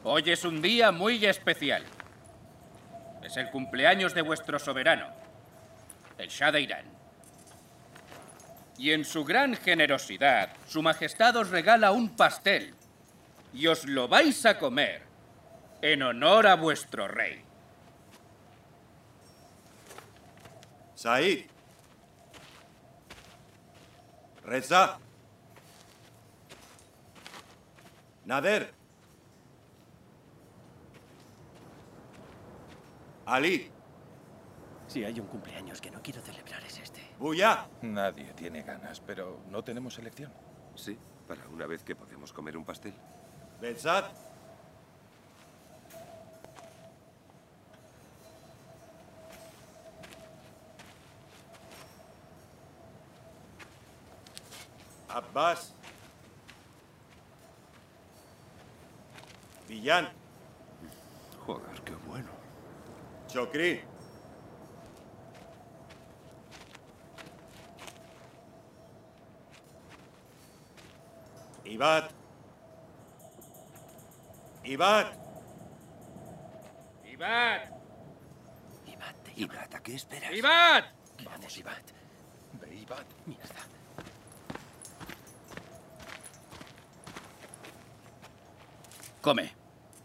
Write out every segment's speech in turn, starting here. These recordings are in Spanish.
Hoy es un día muy especial. Es el cumpleaños de vuestro soberano, el Shah de Irán. Y en su gran generosidad, su majestad os regala un pastel. Y os lo vais a comer en honor a vuestro rey. Said. Reza. Nader. Ali. Si hay un cumpleaños que no quiero celebrar es este. Buya. Nadie tiene ganas, pero no tenemos elección. Sí, para una vez que podemos comer un pastel. Benzat. Abbas. Villan. Joder, qué bueno. Chokri. Ibat. Ibat. ¡Ibad! Ibrat, ¿a qué esperas? ¡Ibad! Vamos, Ibat. Ve y va. Mierda. Come.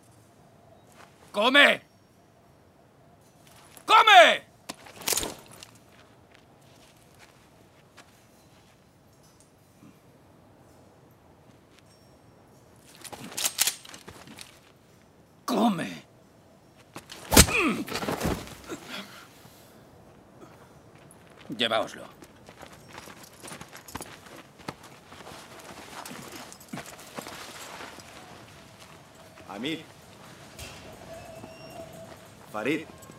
¡Come! ¡Come! ¡Come! Llevaoslo. Amir. Farid.